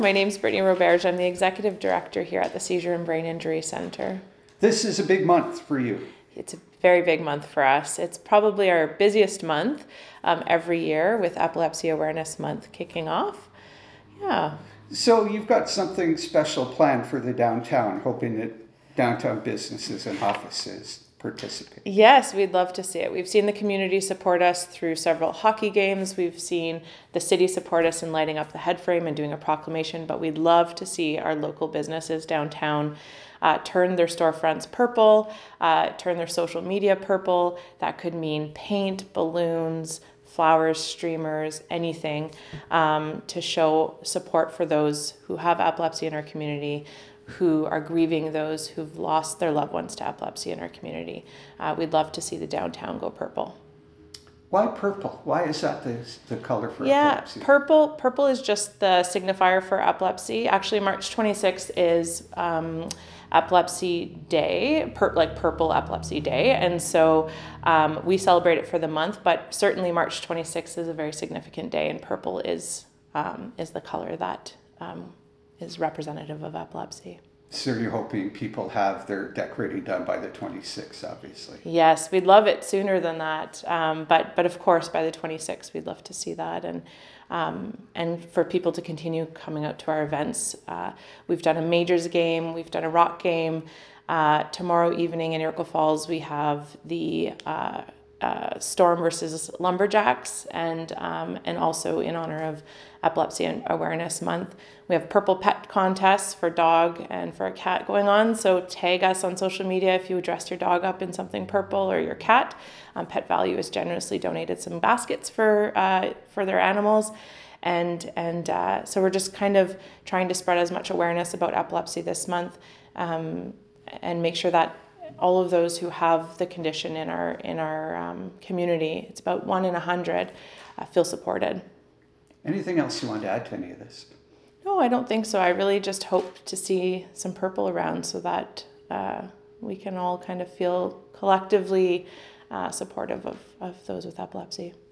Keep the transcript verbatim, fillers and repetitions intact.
My name's Brittany Roberge. I'm the Executive Director here at the Seizure and Brain Injury Centre. This is a big month for you. It's a very big month for us. It's probably our busiest month um, every year, with Epilepsy Awareness Month kicking off. Yeah. So you've got something special planned for the downtown, hoping that downtown businesses and offices participate. Yes, we'd love to see it. We've seen the community support us through several hockey games. We've seen the city support us in lighting up the head frame and doing a proclamation, but we'd love to see our local businesses downtown uh, turn their storefronts purple, uh, turn their social media purple. That could mean paint, balloons, flowers, streamers, anything um, to show support for those who have epilepsy in our community, who are grieving those who've lost their loved ones to epilepsy in our community. Uh, we'd love to see the downtown go purple. Why purple? Why is that the, the color for yeah, epilepsy? Yeah, purple, purple is just the signifier for epilepsy. Actually, March twenty-sixth is um, Epilepsy Day, per, like Purple Epilepsy Day. And so um, we celebrate it for the month, but certainly March twenty-sixth is a very significant day, and purple is, um, is the color that um, is representative of epilepsy. So you're hoping people have their decorating done by the twenty-sixth, obviously. Yes, we'd love it sooner than that. Um, but but of course, by the twenty-sixth, we'd love to see that. And um, and for people to continue coming out to our events. Uh, we've done a majors game. We've done a rock game. Uh, tomorrow evening in Iroquois Falls, we have the uh, uh, Storm versus Lumberjacks, and um, and also in honor of Epilepsy Awareness Month, we have purple pet contests for dog and for a cat going on. So tag us on social media if you dress your dog up in something purple, or your cat. Um, Pet Value has generously donated some baskets for uh, for their animals. And and uh, so we're just kind of trying to spread as much awareness about epilepsy this month, um, and make sure that all of those who have the condition in our in our um, community, it's about one in a hundred, uh, feel supported. Anything else you want to add to any of this? No, I don't think so. I really just hope to see some purple around so that uh, we can all kind of feel collectively uh, supportive of, of those with epilepsy.